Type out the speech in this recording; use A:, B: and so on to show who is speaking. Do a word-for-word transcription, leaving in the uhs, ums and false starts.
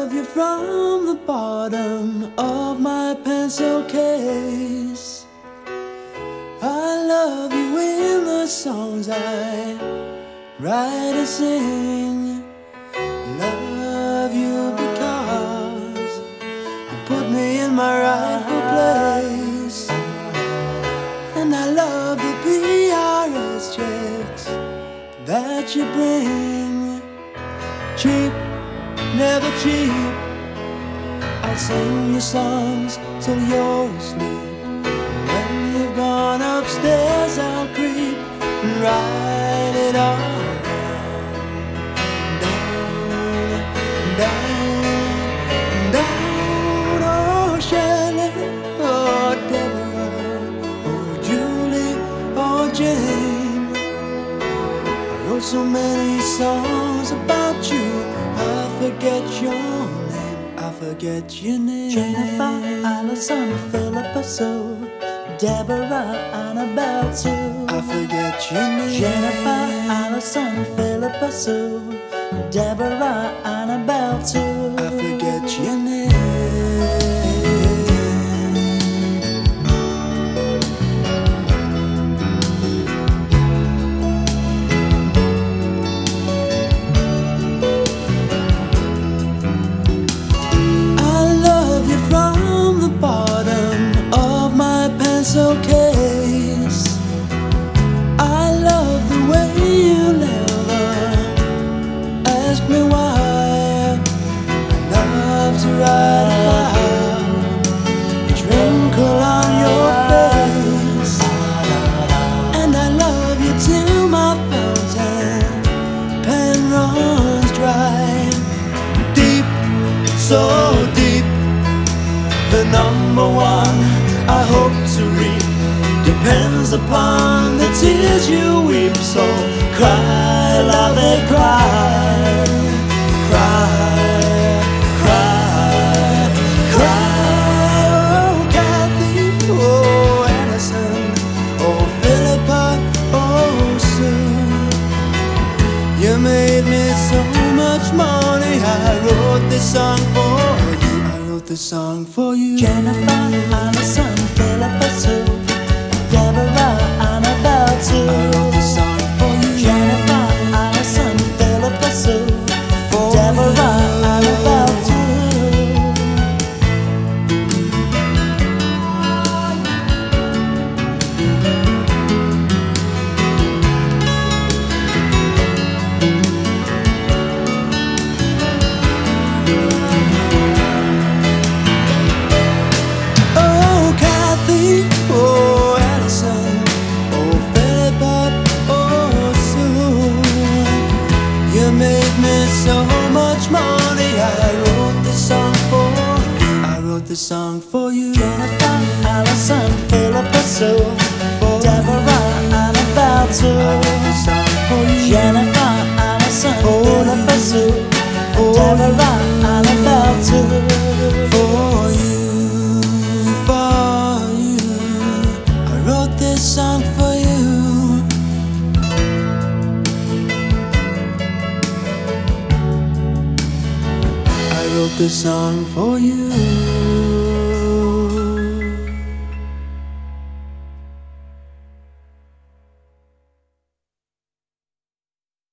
A: love you from the bottom of my pencil case. I love you in the songs I write and sing. Love you because you put me in my rightful place. And I love the P R S checks that you bring. Cheap, never cheap. I'll sing you songs till you're asleep. When you've gone upstairs, I'll creep and write it all down, down, down. Oh, Shelley, oh, Deborah, oh, Julie, oh, Jane. I wrote so many songs about you, I forget your name, I forget your name.
B: Jennifer, Allison, Philippa Sue, Deborah, Annabelle too.
A: I forget your name.
B: Jennifer, Allison, Philippa Sue, Deborah, Annabelle too.
A: I forget your name. Case. I love the way you never ask me why. I love to ride about each wrinkle on your face. And I love you till my fountain pen runs dry. Deep, so deep, the number one I hope to reap depends upon the tears you weep. So cry, love it, cry, cry, cry, cry. Oh, Kathy, oh, Allison, oh, Philippa, oh, Sue. You made me so much money. I wrote this song for you. I wrote this song for you.
B: Jennifer, Allison, Philippa Sue, Deborah, Annabelle too.
A: I wrote this song for you.
B: Jennifer, Allison, Philippa Sue,
A: for
B: Deborah,
A: you.
B: Annabelle too.
A: So much money. I wrote this song for you. I wrote this song for you.
B: Jennifer, Allison, Philippa Sue, Deborah, Annabelle too.
A: I wrote this song for you.
B: Jennifer, Allison, Philippa Sue, Deborah, Annabelle too.
A: For you, for you, I wrote this song for you. I wrote this song for you.